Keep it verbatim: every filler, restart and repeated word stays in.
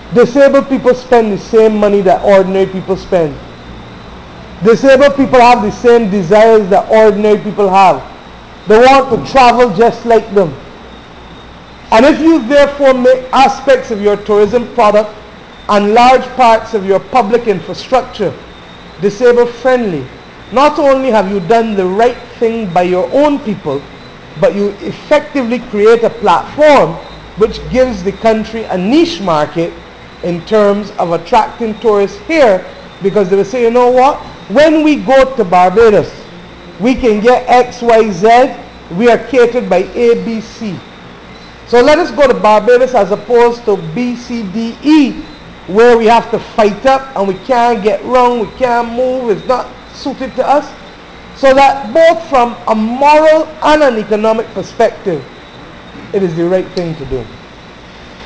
Disabled people spend the same money that ordinary people spend. Disabled people have the same desires that ordinary people have. They want to travel just like them. And if you therefore make aspects of your tourism product and large parts of your public infrastructure disabled friendly, not only have you done the right thing by your own people, but you effectively create a platform which gives the country a niche market in terms of attracting tourists here, because they will say, you know what, when we go to Barbados, we can get X, Y, Z, we are catered by A, B, C. So let us go to Barbados as opposed to B, C, D, E, where we have to fight up and we can't get wrong, we can't move, it's not suited to us. So that both from a moral and an economic perspective, it is the right thing to do.